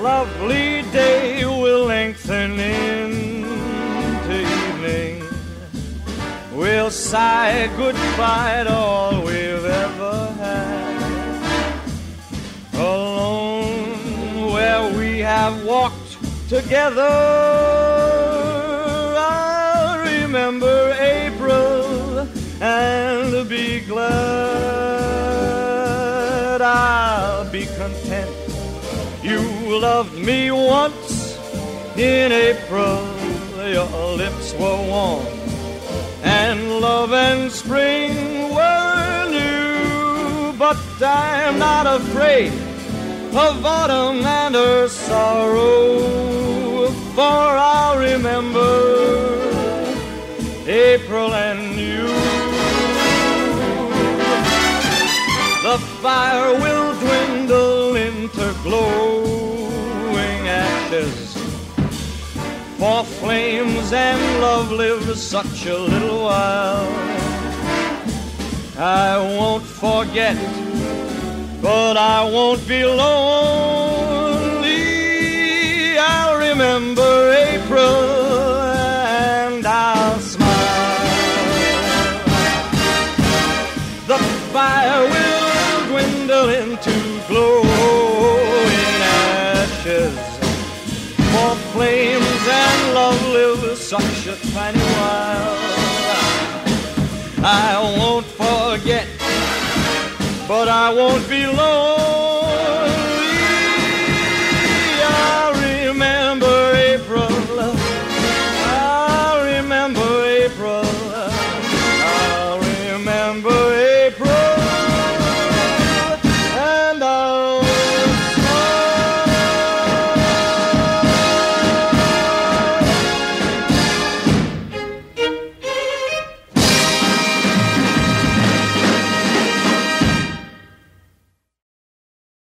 lovely day will lengthen into evening. We'll sigh goodbye to all we've ever had. Alone where we have walked together, I'll remember April and be glad. I'll be content you loved me once in April. Your lips were warm and love and spring were new. But I'm not afraid of autumn and her sorrow, for I'll remember April and you. The fire will dwindle into glowing ashes, for flames and love live such a little while. I won't forget, but I won't be lonely. I'll remember April and I'll smile. The fire will dwindle into glowing ashes, for flames and love live such a tiny while. I won't forget, but I won't be lonely.